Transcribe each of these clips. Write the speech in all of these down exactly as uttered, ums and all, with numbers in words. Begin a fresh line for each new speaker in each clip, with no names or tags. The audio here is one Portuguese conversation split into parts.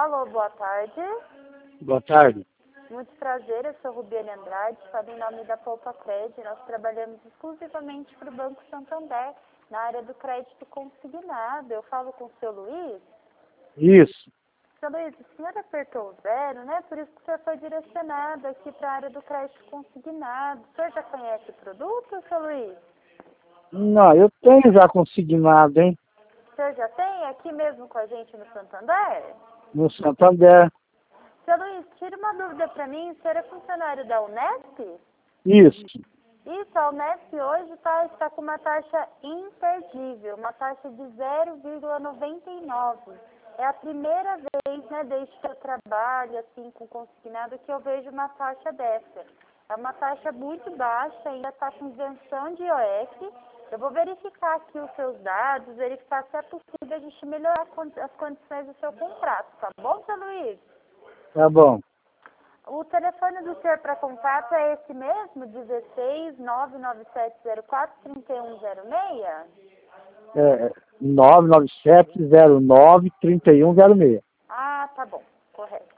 Alô, boa tarde.
Boa tarde.
Muito prazer, eu sou Rubiane Andrade, falo em nome da Poupa Cred. Nós trabalhamos exclusivamente para o Banco Santander, na área do crédito consignado. Eu falo com o seu Luiz.
Isso.
Seu Luiz, o senhor apertou o zero, né? Por isso que o senhor foi direcionado aqui para a área do crédito consignado. O senhor já conhece o produto, seu Luiz?
Não, eu tenho já consignado, hein?
O senhor já tem aqui mesmo com a gente no Santander?
No Santander.
Seu Luiz, tira uma dúvida para mim. O senhor é funcionário da Unesp?
Isso.
Isso, a Unesp hoje tá, está com uma taxa imperdível, uma taxa de zero vírgula noventa e nove. É a primeira vez, né, desde que eu trabalho assim, com consignado, que eu vejo uma taxa dessa. É uma taxa muito baixa, ainda está com isenção de I O F. Eu vou verificar aqui os seus dados, verificar se é possível a gente melhorar as condições do seu contrato, tá bom, seu Luiz?
Tá bom.
O telefone do senhor para contato é esse mesmo, dezesseis, nove nove sete zero quatro, três um zero seis?
É nove nove sete zero nove, três um zero seis.
Ah, tá bom, correto.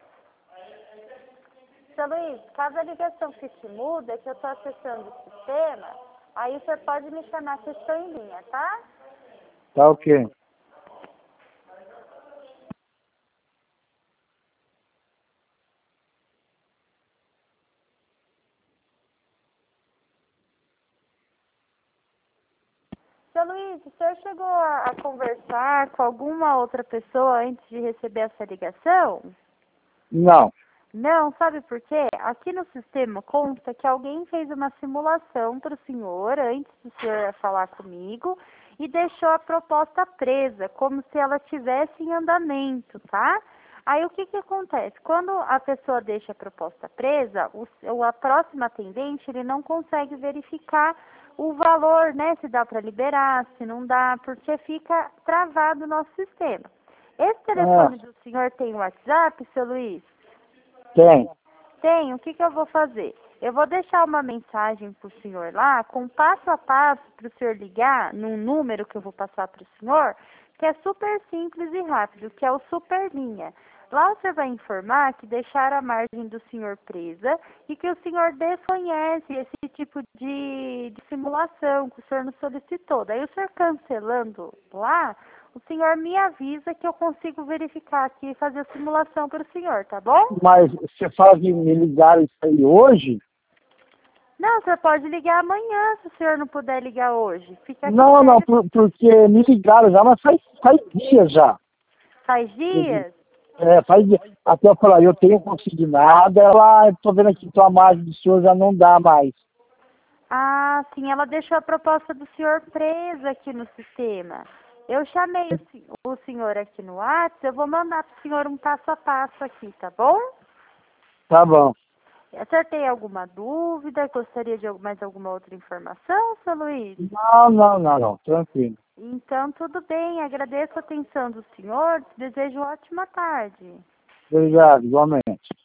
Seu Luiz, caso a ligação fique muda, que eu estou acessando o sistema, aí o senhor pode me chamar que eu estou em linha, tá?
Tá ok.
Seu Luiz, o senhor chegou a, a conversar com alguma outra pessoa antes de receber essa ligação?
Não.
Não, sabe por quê? Aqui no sistema consta que alguém fez uma simulação para o senhor antes do senhor falar comigo e deixou a proposta presa, como se ela tivesse em andamento, tá? Aí o que que acontece? Quando a pessoa deixa a proposta presa, o, o a próxima atendente, ele não consegue verificar o valor, né? Se dá para liberar, se não dá, porque fica travado o nosso sistema. Esse telefone
Ah,
do senhor tem WhatsApp, seu Luiz?
tem.
Tem, o que que eu vou fazer? Eu vou deixar uma mensagem para o senhor lá, com passo a passo para o senhor ligar num número que eu vou passar para o senhor, que é super simples e rápido, que é o Superlinha. Lá você vai informar que deixaram a margem do senhor presa e que o senhor desconhece esse tipo de, de simulação que o senhor nos solicitou. Daí o senhor cancelando lá, o senhor me avisa que eu consigo verificar aqui e fazer a simulação para o senhor, tá bom?
Mas você fala de me ligar isso aí hoje?
Não, o senhor pode ligar amanhã, se o senhor não puder ligar hoje. Fica aqui
Não, não,
sério.
por- porque me ligaram já, mas faz, faz dias já.
Faz dias?
É, faz dias. Até eu falar, eu tenho consignado, ela, eu tô vendo aqui que a margem do senhor já não dá mais.
Ah, sim, ela deixou a proposta do senhor presa aqui no sistema. Eu chamei o, se- o senhor aqui no WhatsApp, eu vou mandar para o senhor um passo a passo aqui, tá bom?
Tá bom.
O senhor tem alguma dúvida? Gostaria de mais alguma outra informação, seu Luiz?
Não, não, não, não, tranquilo.
Então, tudo bem. Agradeço a atenção do senhor. Desejo uma ótima tarde.
Obrigado, igualmente.